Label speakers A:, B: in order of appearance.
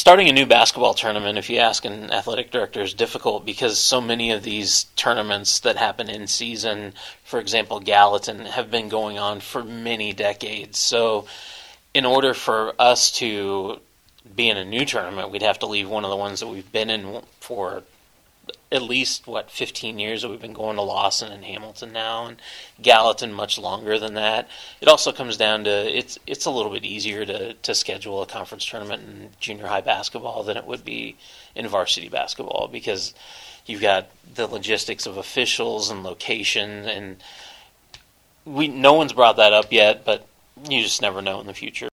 A: Starting a new basketball tournament, if you ask an athletic director, is difficult because so many of these tournaments that happen in season, for example, Gallatin, have been going on for many decades. So in order for us to be in a new tournament, we'd have to leave one of the ones that we've been in for at least, 15 years that we've been going to Lawson and Hamilton now, and Gallatin much longer than that. It also comes down to it's a little bit easier to schedule a conference tournament in junior high basketball than it would be in varsity basketball, because you've got the logistics of officials and location, and no one's brought that up yet, but you just never know in the future.